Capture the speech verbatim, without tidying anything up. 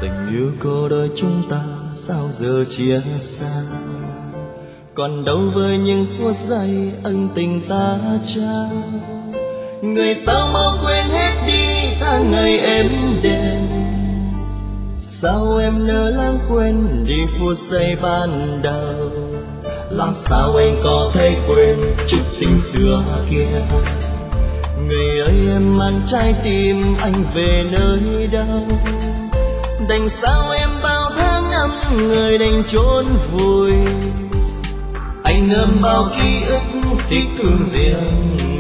Tình yêu của đôi chúng ta sao giờ chia xa, còn đâu với những phút giây ân tình ta trao. Người sao mau quên hết đi tháng ngày êm đềm, sao em nỡ lãng quên đi phút giây ban đầu. Làm sao anh có thể quên chút tình xưa kia. Người ơi em mang trái tim anh về nơi đâu, đành sao em bao tháng năm người đành chốn vùi. Anh ôm bao ký ức tiếc thương riêng